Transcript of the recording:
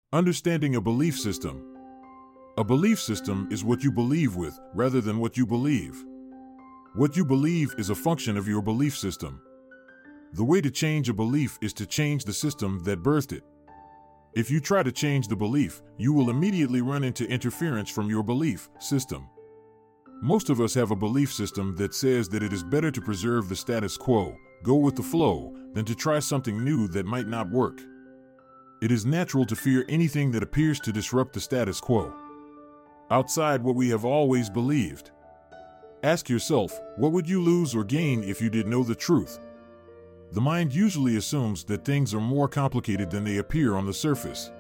Understanding a belief system. A belief system is what you believe with, rather than what you believe. What you believe is a function of your belief system. The way to change a belief is to change the system that birthed it. If you try to change the belief, you will immediately run into interference from your belief system. Most of us have a belief system that says that it is better to preserve the status quo, go with the flow, than to try something new that might not work. It is natural to fear anything that appears to disrupt the status quo, outside what we have always believed. Ask yourself, what would you lose or gain if you did know the truth? The mind usually assumes that things are more complicated than they appear on the surface.